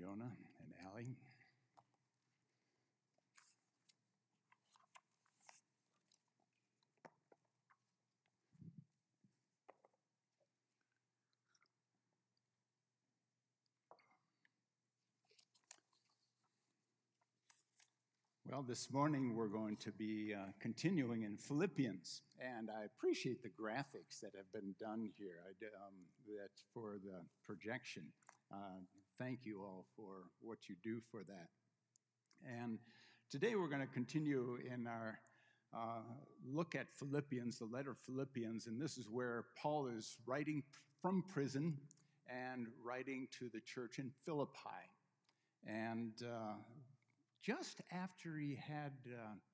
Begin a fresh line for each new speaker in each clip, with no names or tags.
Jonah and Allie. Well, this morning we're going to be continuing in Philippians, and I appreciate the graphics that have been done here that's for the projection. Thank you all for what you do for that. And today we're going to continue in our look at Philippians, the letter of Philippians, and this is where Paul is writing from prison and writing to the church in Philippi. And just after he had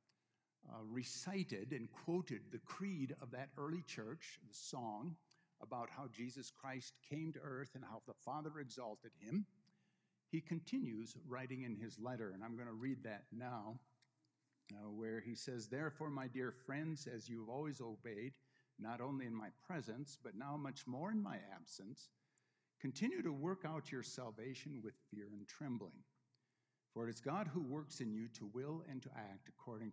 recited and quoted the creed of that early church, the song about how Jesus Christ came to earth and how the Father exalted him, he continues writing in his letter. And I'm going to read that now, where he says, "Therefore, my dear friends, as you have always obeyed, not only in my presence, but now much more in my absence, continue to work out your salvation with fear and trembling. For it is God who works in you to will and to act according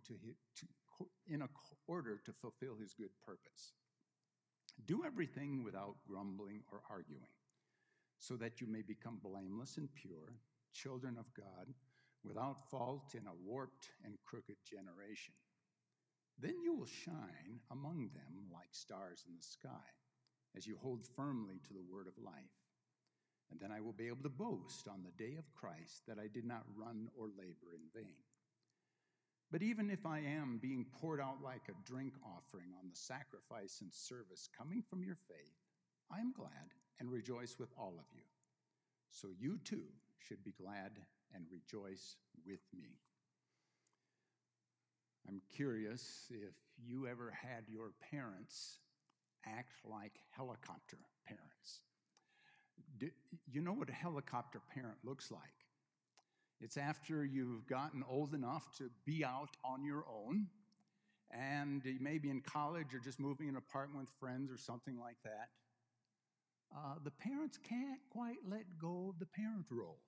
in order to fulfill his good purpose. Do everything without grumbling or arguing, so that you may become blameless and pure, children of God, without fault in a warped and crooked generation. Then you will shine among them like stars in the sky, as you hold firmly to the word of life. And then I will be able to boast on the day of Christ that I did not run or labor in vain. But even if I am being poured out like a drink offering on the sacrifice and service coming from your faith, I am glad and rejoice with all of you. So you too should be glad and rejoice with me." I'm curious if you ever had your parents act like helicopter parents. You know what a helicopter parent looks like? It's after you've gotten old enough to be out on your own, and you may be in college or just moving in an apartment with friends or something like that. The parents can't quite let go of the parent role.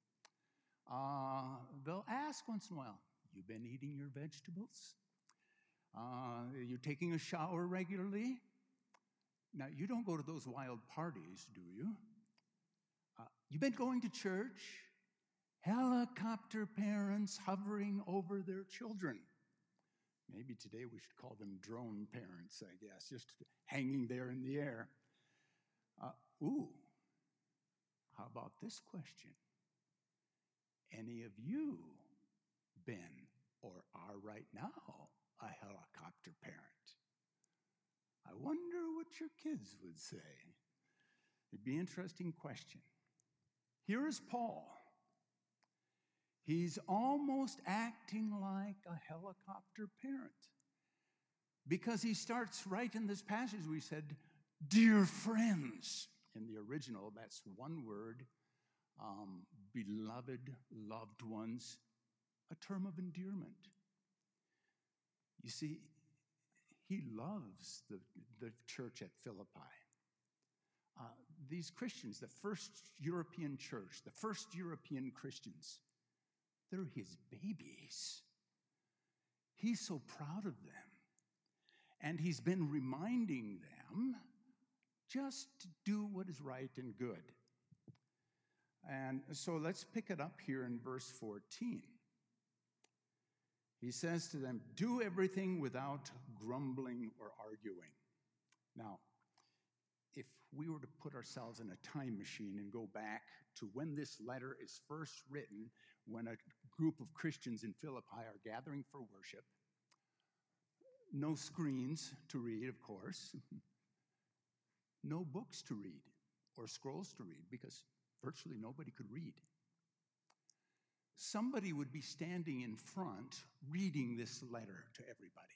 They'll ask once in a while, "You been eating your vegetables? You taking a shower regularly?" Now, you don't go to those wild parties, do you? You been going to church? Helicopter parents hovering over their children. Maybe today we should call them drone parents, I guess, just hanging there in the air. How about this question? Any of you been or are right now a helicopter parent? I wonder what your kids would say. It'd be an interesting question. Here is Paul. He's almost acting like a helicopter parent because he starts right in this passage. We said, "Dear friends." In the original, that's one word, beloved, loved ones, a term of endearment. You see, he loves the church at Philippi. These Christians, the first European church, the first European Christians, they're his babies. He's so proud of them. And he's been reminding them just to do what is right and good. And so let's pick it up here in verse 14. He says to them, "Do everything without grumbling or arguing." Now, if we were to put ourselves in a time machine and go back to when this letter is first written, when a group of Christians in Philippi are gathering for worship, no screens to read, of course, no books to read or scrolls to read, because virtually nobody could read. Somebody would be standing in front reading this letter to everybody.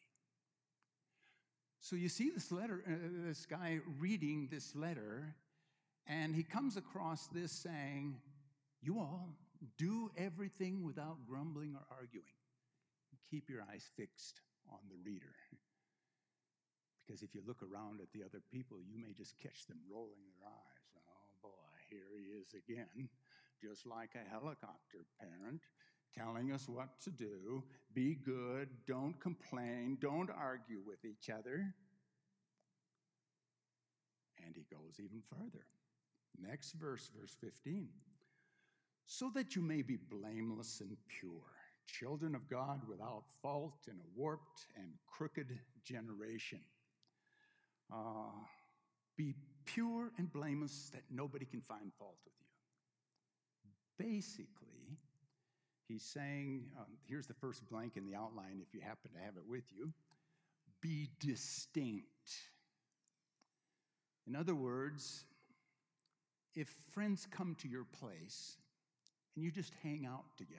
So you see this guy reading this letter, and he comes across this saying, "You all do everything without grumbling or arguing. Keep your eyes fixed on the reader. Because if you look around at the other people, you may just catch them rolling their eyes. Oh boy, here he is again, just like a helicopter parent telling us what to do. Be good, don't complain, don't argue with each other. And he goes even further. Next verse, verse 15. So that you may be blameless and pure, children of God without fault in a warped and crooked generation. Be pure and blameless that nobody can find fault with you. Basically, he's saying, here's the first blank in the outline if you happen to have it with you. Be distinct. In other words, if friends come to your place and you just hang out together,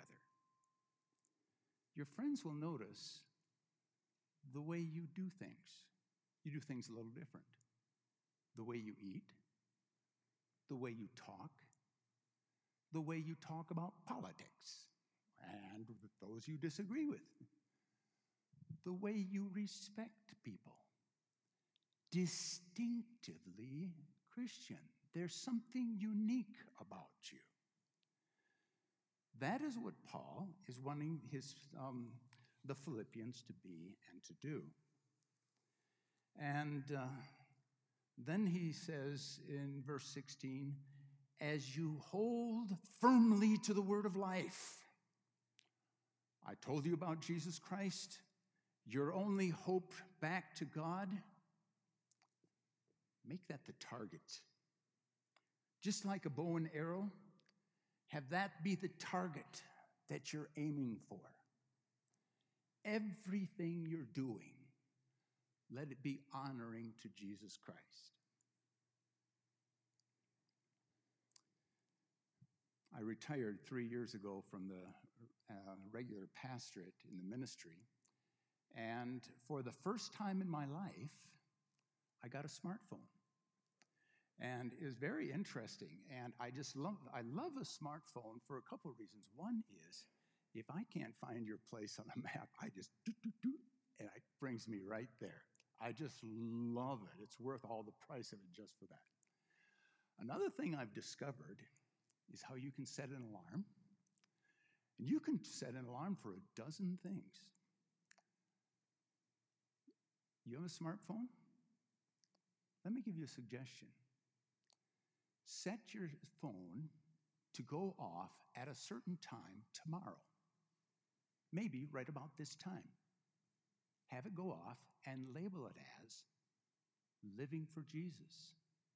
your friends will notice the way you do things. You do things a little different. The way you eat, the way you talk, the way you talk about politics, and those you disagree with, the way you respect people. Distinctively Christian. There's something unique about you. That is what Paul is wanting the Philippians to be and to do. And then he says in verse 16, as you hold firmly to the word of life. I told you about Jesus Christ, your only hope back to God. Make that the target. Just like a bow and arrow, have that be the target that you're aiming for. Everything you're doing, let it be honoring to Jesus Christ. I retired 3 years ago from the regular pastorate in the ministry, and for the first time in my life, I got a smartphone. And it was very interesting, and I love a smartphone for a couple of reasons. One is, if I can't find your place on a map, I just do, and it brings me right there. I just love it. It's worth all the price of it just for that. Another thing I've discovered is how you can set an alarm. And you can set an alarm for a dozen things. You have a smartphone? Let me give you a suggestion. Set your phone to go off at a certain time tomorrow. Maybe right about this time. Have it go off and label it as living for Jesus.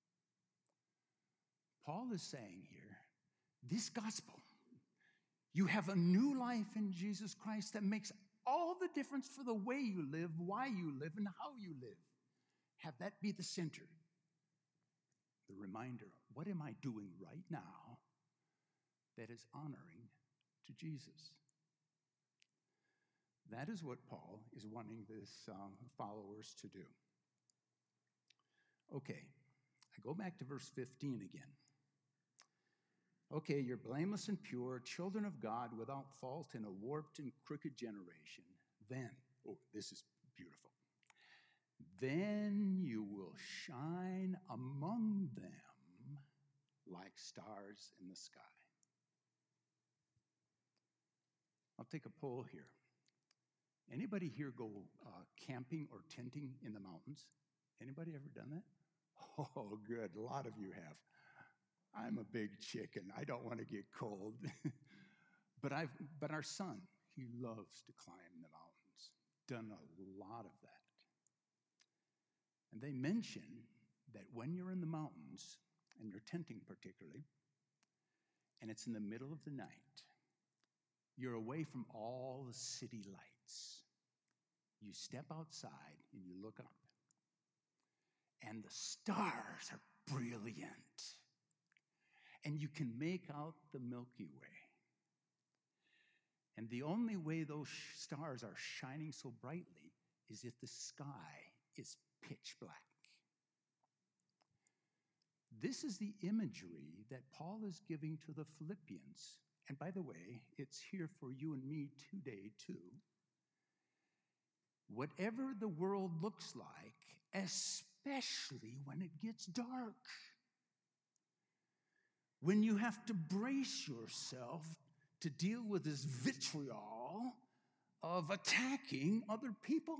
Paul is saying here, this gospel, you have a new life in Jesus Christ that makes all the difference for the way you live, why you live, and how you live. Have that be the center. The reminder, what am I doing right now that is honoring to Jesus? That is what Paul is wanting his followers to do. Okay, I go back to verse 15 again. Okay, you're blameless and pure, children of God without fault in a warped and crooked generation. Then, oh, this is beautiful. Then you will shine among them like stars in the sky. I'll take a poll here. Anybody here go camping or tenting in the mountains? Anybody ever done that? Oh, good. A lot of you have. I'm a big chicken. I don't want to get cold. But our son, he loves to climb the mountains. Done a lot of that. And they mention that when you're in the mountains, and you're tenting particularly, and it's in the middle of the night, you're away from all the city lights. You step outside and you look up, and the stars are brilliant. And you can make out the Milky Way. And the only way those stars are shining so brightly is if the sky is pitch black. This is the imagery that Paul is giving to the Philippians. And by the way, it's here for you and me today too. Whatever the world looks like, especially when it gets dark, when you have to brace yourself to deal with this vitriol of attacking other people.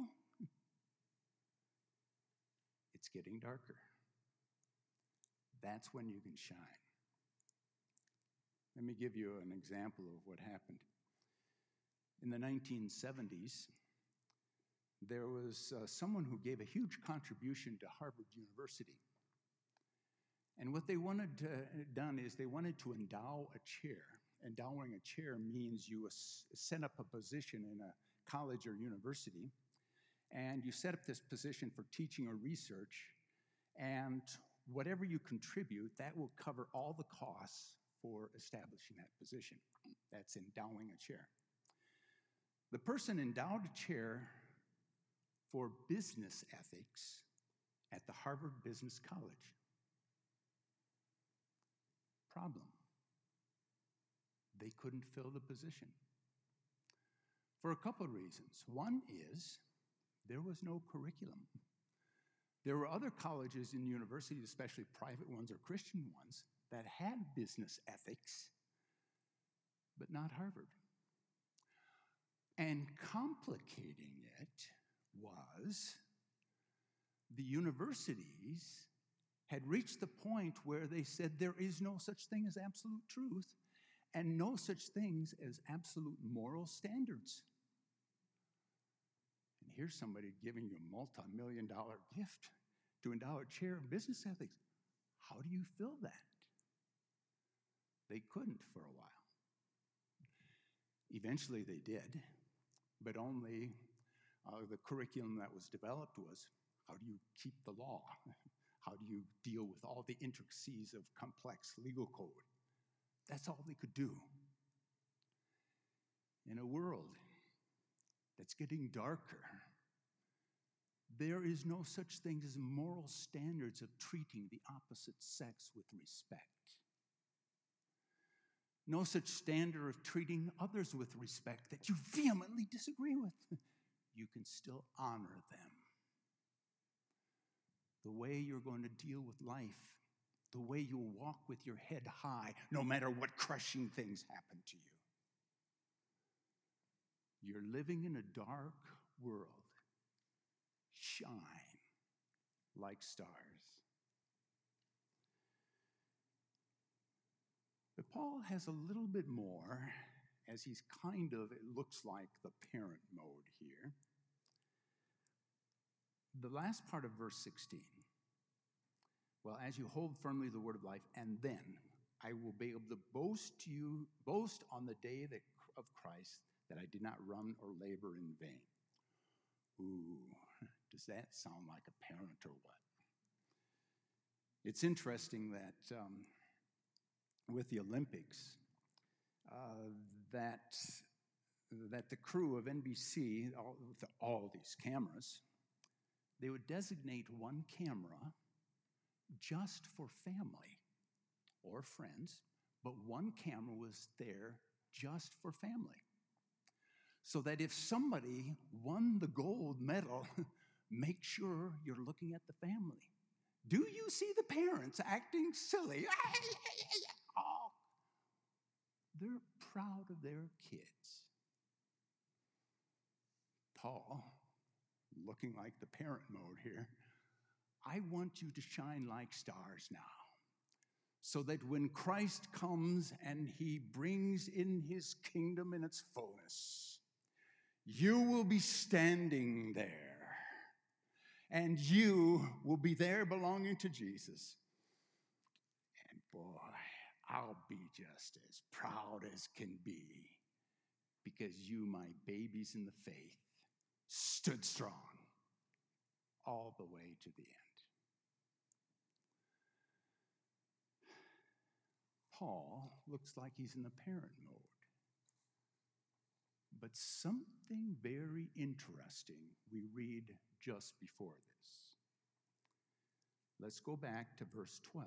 It's getting darker. That's when you can shine. Let me give you an example of what happened. In the 1970s, there was someone who gave a huge contribution to Harvard University. And what they wanted done is they wanted to endow a chair. Endowing a chair means you set up a position in a college or university, and you set up this position for teaching or research, and whatever you contribute, that will cover all the costs for establishing that position. That's endowing a chair. The person endowed a chair for business ethics at the Harvard Business College. Problem: they couldn't fill the position for a couple of reasons. One is there was no curriculum. There were other colleges and universities, especially private ones or Christian ones, that had business ethics, but not Harvard. And complicating it was the universities had reached the point where they said there is no such thing as absolute truth and no such things as absolute moral standards. And here's somebody giving you a multi-million-dollar gift to endow a chair of business ethics. How do you fill that? They couldn't for a while. Eventually they did, but only the curriculum that was developed was, how do you keep the law? How do you deal with all the intricacies of complex legal code? That's all they could do. In a world that's getting darker, there is no such thing as moral standards of treating the opposite sex with respect. No such standard of treating others with respect that you vehemently disagree with. You can still honor them. The way you're going to deal with life, the way you'll walk with your head high, no matter what crushing things happen to you. You're living in a dark world. Shine like stars. But Paul has a little bit more, as he's kind of, it looks like, the parent mode here. The last part of verse 16. Well, as you hold firmly the word of life, and then I will be able to boast on the day of Christ, that I did not run or labor in vain. Ooh, does that sound like a parent or what? It's interesting that with the Olympics, that the crew of NBC, with all these cameras, they would designate one camera just for family or friends, but one camera was there just for family. So that if somebody won the gold medal, make sure you're looking at the family. Do you see the parents acting silly? Oh, they're proud of their kids. Paul, looking like the parent mode here, I want you to shine like stars now, so that when Christ comes and he brings in his kingdom in its fullness, you will be standing there, and you will be there belonging to Jesus. And boy, I'll be just as proud as can be, because you, my babies in the faith, stood strong all the way to the end. Paul looks like he's in the parent mode. But something very interesting we read just before this. Let's go back to verse 12.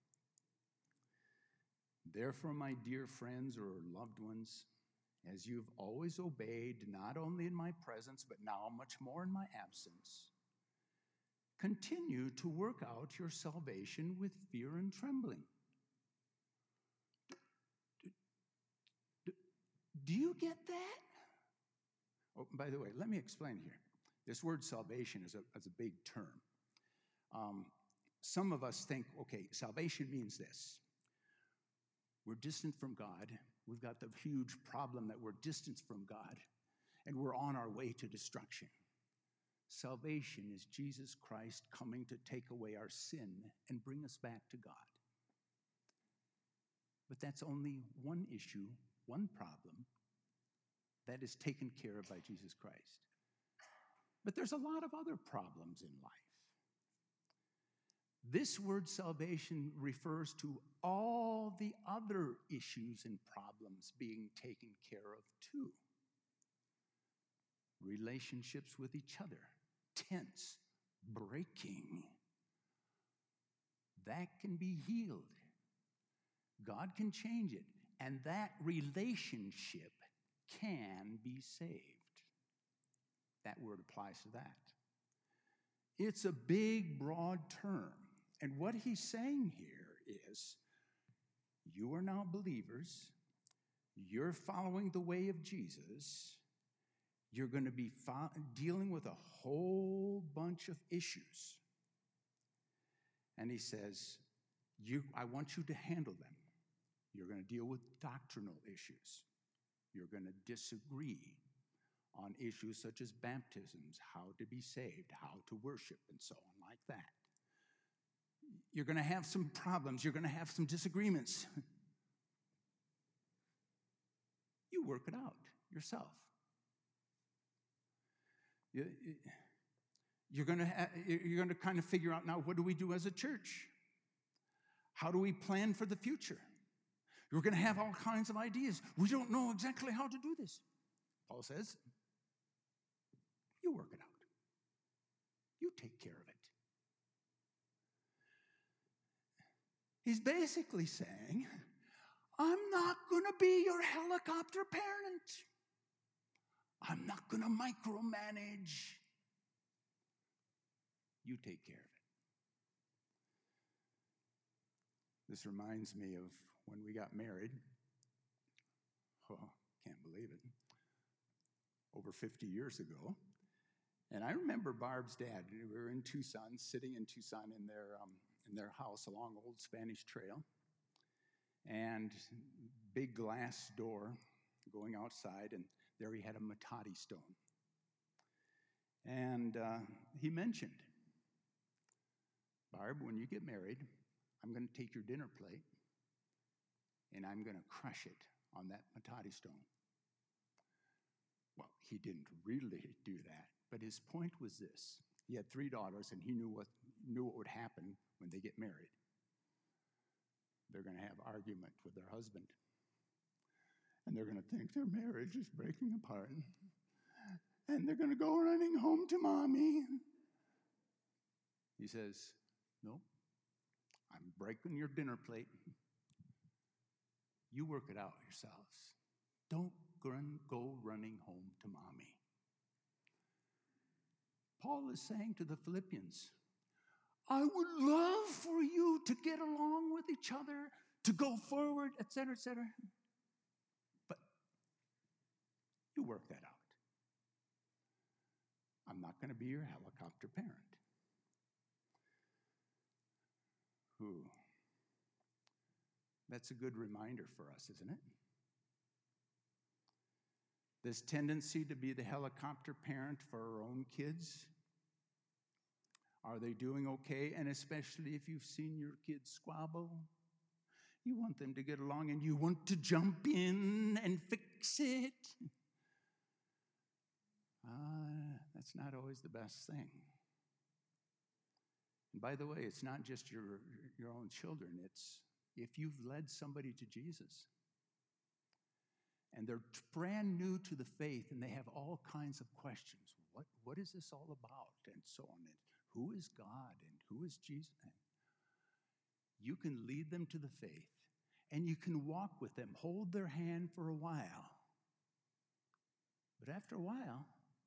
Therefore, my dear friends or loved ones, as you've always obeyed, not only in my presence, but now much more in my absence, continue to work out your salvation with fear and trembling. Do you get that? Oh, by the way, let me explain here. This word salvation is a big term. Some of us think, okay, salvation means this. We're distant from God. We've got the huge problem that we're distant from God, and we're on our way to destruction. Salvation is Jesus Christ coming to take away our sin and bring us back to God. But that's only one issue, one problem that is taken care of by Jesus Christ. But there's a lot of other problems in life. This word salvation refers to all the other issues and problems being taken care of too. Relationships with each other, tense, breaking. That can be healed. God can change it, and that relationship can be saved. That word applies to that. It's a big, broad term. And what he's saying here is, you are now believers. You're following the way of Jesus. You're going to be dealing with a whole bunch of issues. And he says, I want you to handle them. You're going to deal with doctrinal issues. You're going to disagree on issues such as baptisms, how to be saved, how to worship, and so on like that. You're going to have some problems. You're going to have some disagreements. You work it out yourself. You're going to kind of figure out, now, what do we do as a church? How do we plan for the future? You're going to have all kinds of ideas. We don't know exactly how to do this. Paul says, you work it out. You take care of it. He's basically saying, I'm not going to be your helicopter parent. I'm not going to micromanage. You take care of it. This reminds me of when we got married. Oh, can't believe it. Over 50 years ago. And I remember Barb's dad. We were in Tucson, sitting in Tucson in their house along Old Spanish Trail. And big glass door going outside, and there he had a matati stone. And he mentioned, Barb, when you get married, I'm going to take your dinner plate and I'm going to crush it on that matati stone. Well, he didn't really do that, but his point was this. He had 3 daughters, and he knew what would happen when they get married. They're going to have argument with their husband. And they're going to think their marriage is breaking apart. And they're going to go running home to mommy. He says, no, I'm breaking your dinner plate. You work it out yourselves. Don't go running home to mommy. Paul is saying to the Philippians, I would love for you to get along with each other, to go forward, etc., etc. But you work that out. I'm not going to be your helicopter parent. Ooh. That's a good reminder for us, isn't it? This tendency to be the helicopter parent for our own kids. Are they doing okay? And especially if you've seen your kids squabble, you want them to get along and you want to jump in and fix it. That's not always the best thing. And by the way, it's not just your own children. It's if you've led somebody to Jesus and they're brand new to the faith and they have all kinds of questions. What is this all about? And so on. And who is God? And who is Jesus? You can lead them to the faith and you can walk with them, hold their hand for a while. But after a while,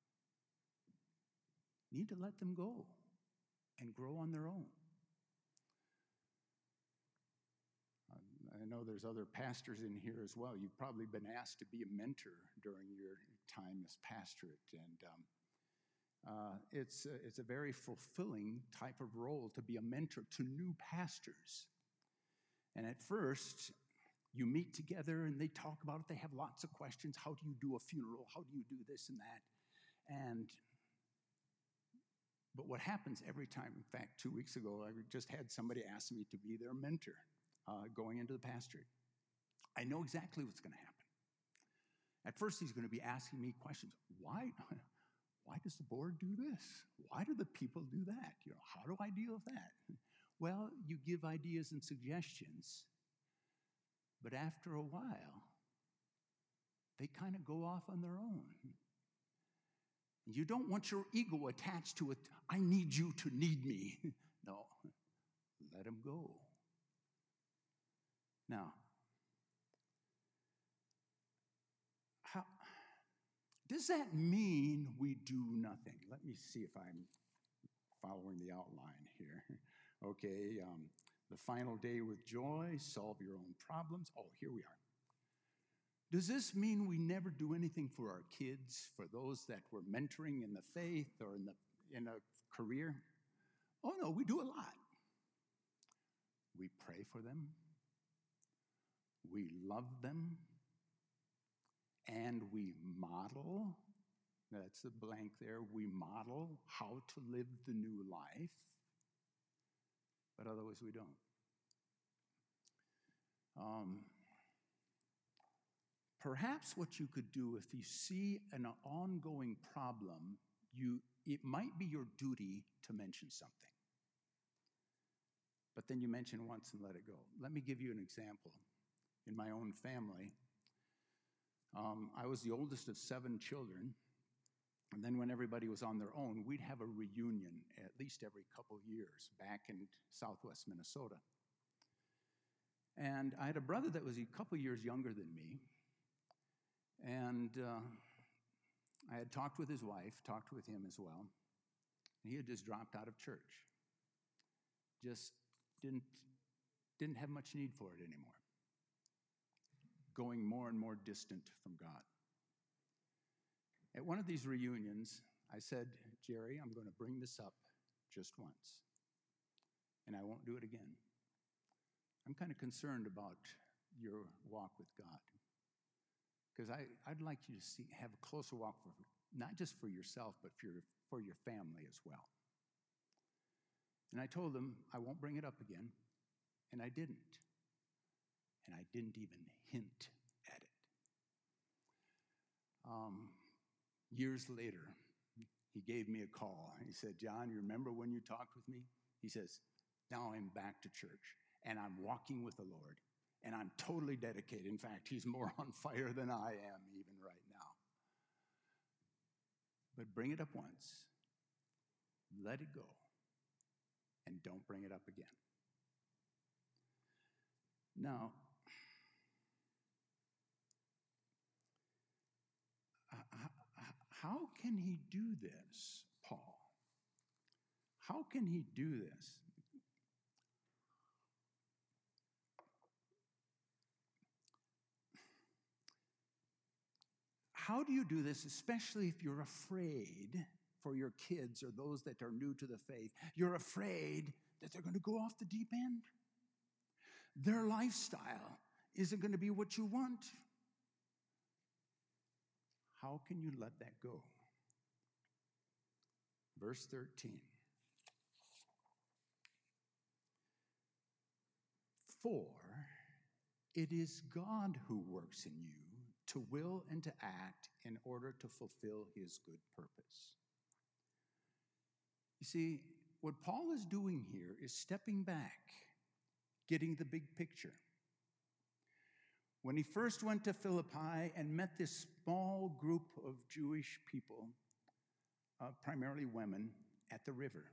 you need to let them go and grow on their own. I know there's other pastors in here as well. You've probably been asked to be a mentor during your time as pastorate, and it's a very fulfilling type of role to be a mentor to new pastors. And at first, you meet together and they talk about it. They have lots of questions. How do you do a funeral? How do you do this and that? But what happens every time, in fact, 2 weeks ago, I just had somebody ask me to be their mentor going into the pastorate. I know exactly what's going to happen. At first, he's going to be asking me questions. Why does the board do this? Why do the people do that? How do I deal with that? Well, you give ideas and suggestions, but after a while, they kind of go off on their own. You don't want your ego attached to it. I need you to need me. No, let them go. Now, does that mean we do nothing? Let me see if I'm following the outline here. Okay, the final day with joy, solve your own problems. Oh, here we are. Does this mean we never do anything for our kids, for those that we're mentoring in the faith or in a career? Oh, no, we do a lot. We pray for them. We love them. And we model, that's the blank there, we model how to live the new life, but otherwise we don't. Perhaps what you could do if you see an ongoing problem, it might be your duty to mention something. But then you mention once and let it go. Let me give you an example. In my own family, I was the oldest of 7 children, and then when everybody was on their own, we'd have a reunion at least every couple years back in southwest Minnesota. And I had a brother that was a couple years younger than me, and I had talked with his wife, talked with him as well, and he had just dropped out of church. Just didn't have much need for it anymore. Going more and more distant from God. At one of these reunions, I said, Jerry, I'm going to bring this up just once, and I won't do it again. I'm kind of concerned about your walk with God, because I'd like you to have a closer walk, not just for yourself, but for your family as well. And I told him I won't bring it up again, and I didn't. And I didn't even hint at it. Years later, he gave me a call. He said, John, you remember when you talked with me? He says, now I'm back to church, and I'm walking with the Lord, and I'm totally dedicated. In fact, he's more on fire than I am even right now. But bring it up once, let it go, and don't bring it up again. Now, how can he do this, Paul? How can he do this? How do you do this, especially if you're afraid for your kids or those that are new to the faith? You're afraid that they're going to go off the deep end. Their lifestyle isn't going to be what you want. How can you let that go? Verse 13. For it is God who works in you to will and to act in order to fulfill his good purpose. You see, what Paul is doing here is stepping back, getting the big picture. When he first went to Philippi and met this small group of Jewish people, primarily women, at the river.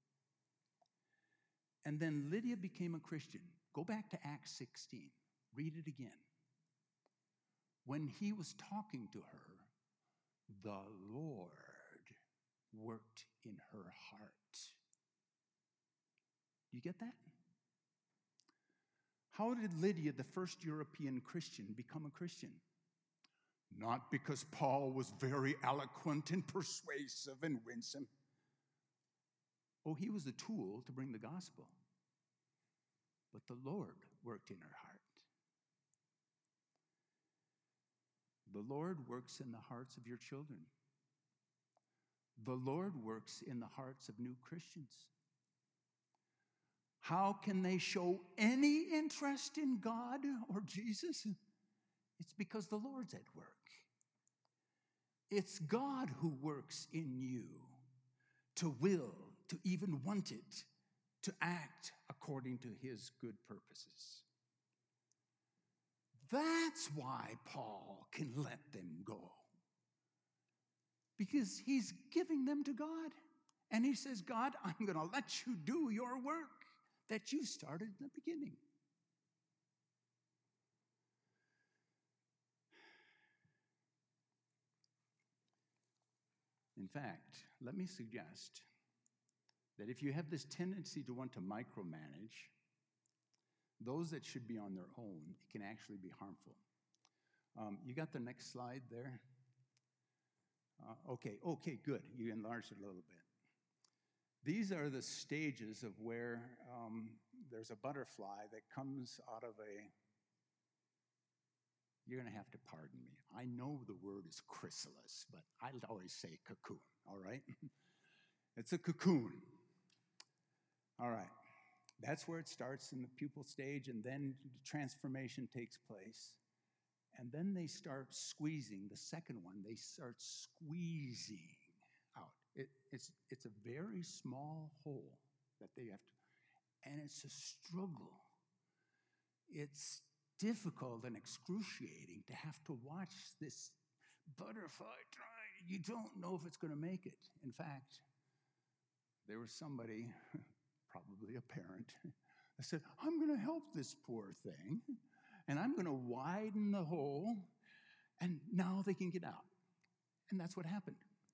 And then Lydia became a Christian. Go back to Acts 16. Read it again. When he was talking to her, the Lord worked in her heart. Do you get that? How did Lydia, the first European Christian, become a Christian? Not because Paul was very eloquent and persuasive and winsome. Oh, he was a tool to bring the gospel. But the Lord worked in her heart. The Lord works in the hearts of your children. The Lord works in the hearts of new Christians. How can they show any interest in God or Jesus? It's because the Lord's at work. It's God who works in you to will, to even want it, to act according to his good purposes. That's why Paul can let them go. Because he's giving them to God. And he says, God, I'm going to let you do your work that you started in the beginning. In fact, let me suggest that if you have this tendency to want to micromanage, those that should be on their own, it can actually be harmful. You got the next slide there? Okay, good. You enlarged it a little bit. These are the stages of where there's a butterfly that comes out of a, you're going to have to pardon me. I know the word is chrysalis, but I always say cocoon, all right? It's a cocoon. All right. That's where it starts in the pupal stage, and then transformation takes place. And then they start squeezing. The second one, they start squeezing out. It's a very small hole that they have to, and it's a struggle. It's difficult and excruciating to have to watch this butterfly try. You don't know if it's going to make it. In fact, there was somebody, probably a parent, that said, I'm going to help this poor thing, and I'm going to widen the hole, and now they can get out. And that's what happened.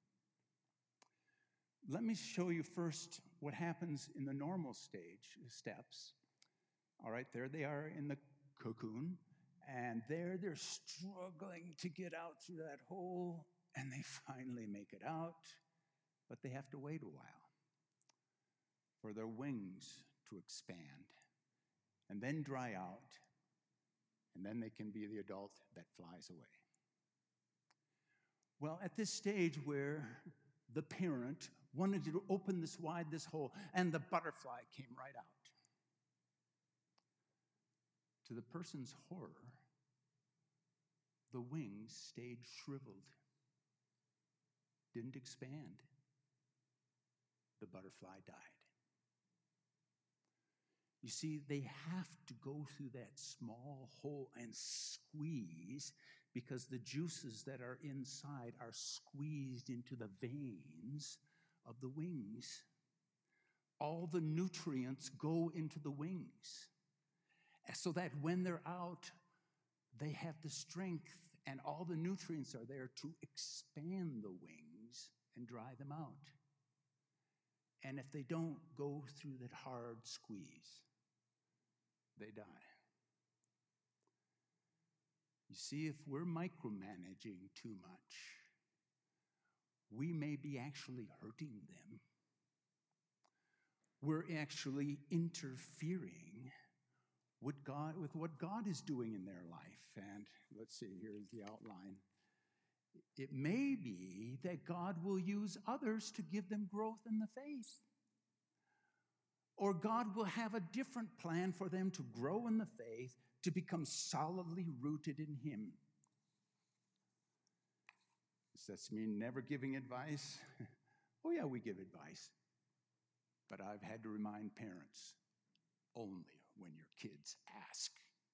Let me show you first what happens in the normal stage steps. All right, there they are in the cocoon, and there they're struggling to get out through that hole, and they finally make it out, but they have to wait a while for their wings to expand and then dry out, and then they can be the adult that flies away. Well, at this stage where the parent wanted to open this hole, and the butterfly came right out. To the person's horror, the wings stayed shriveled, didn't expand. The butterfly died. You see, they have to go through that small hole and squeeze because the juices that are inside are squeezed into the veins of the wings. All the nutrients go into the wings so that when they're out, they have the strength and all the nutrients are there to expand the wings and dry them out. And if they don't go through that hard squeeze, they die. You see, if we're micromanaging too much, we may be actually hurting them. We're actually interfering with what God is doing in their life. And let's see, here's the outline. It may be that God will use others to give them growth in the faith. Or God will have a different plan for them to grow in the faith, to become solidly rooted in Him. Does that mean never giving advice? Oh yeah, we give advice. But I've had to remind parents, only when your kids ask.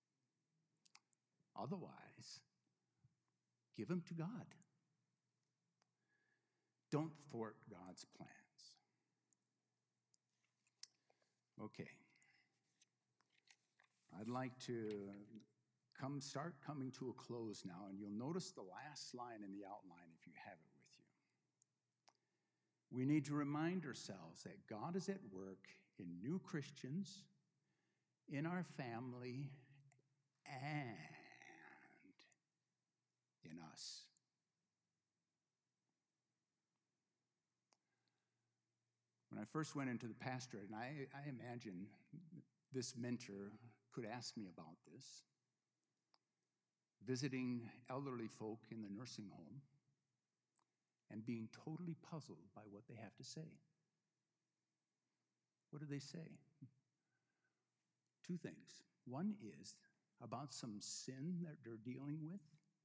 Otherwise, give them to God. Don't thwart God's plans. Okay. I'd like to start coming to a close now, and you'll notice the last line in the outline if you have it with you. We need to remind ourselves that God is at work in new Christians, in our family and in us. When I first went into the pastorate, and I imagine this mentor could ask me about this, visiting elderly folk in the nursing home and being totally puzzled by what they have to say. What do they say? Two things. One is about some sin that they're dealing with,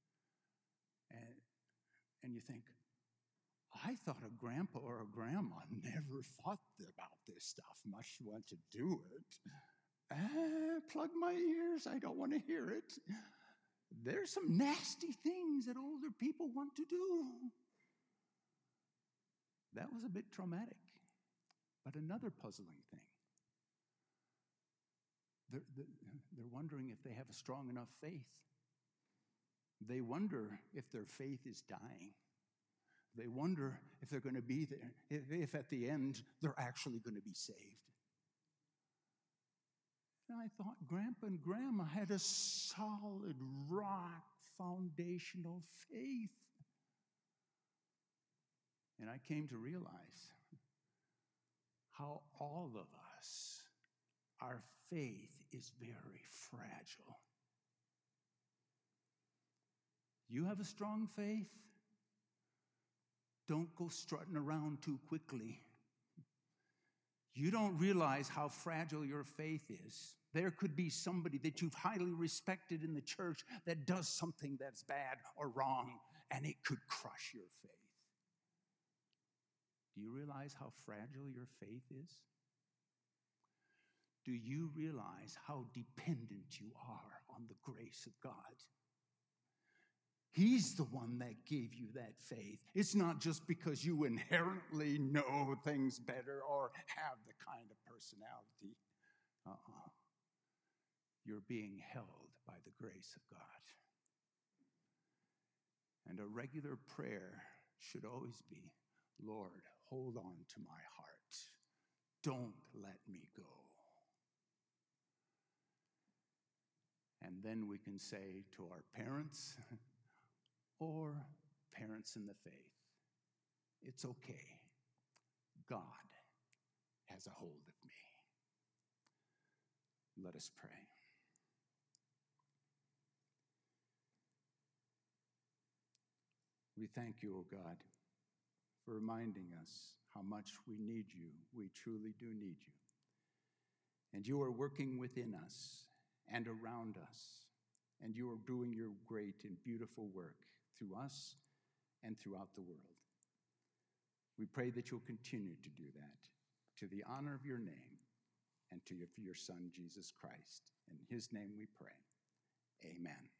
and you think, I thought a grandpa or a grandma never thought about this stuff, much want to do it. Plug my ears, I don't want to hear it. There's some nasty things that older people want to do. That was a bit traumatic. But another puzzling thing, they're wondering if they have a strong enough faith. They wonder if their faith is dying. They wonder if they're going to be there, if at the end they're actually going to be saved. And I thought Grandpa and Grandma had a solid rock foundational faith. And I came to realize how all of us, our faith is very fragile. You have a strong faith? Don't go strutting around too quickly. You don't realize how fragile your faith is. There could be somebody that you've highly respected in the church that does something that's bad or wrong, and it could crush your faith. Do you realize how fragile your faith is? Do you realize how dependent you are on the grace of God? He's the one that gave you that faith. It's not just because you inherently know things better or have the kind of personality. You're being held by the grace of God. And a regular prayer should always be, Lord, hold on to my heart. Don't let me go. And then we can say to our parents or parents in the faith, it's okay. God has a hold of me. Let us pray. We thank you, O God, for reminding us how much we need you. We truly do need you. And you are working within us and around us. And you are doing your great and beautiful work through us and throughout the world. We pray that you'll continue to do that to the honor of your name and to your Son, Jesus Christ. In his name we pray. Amen.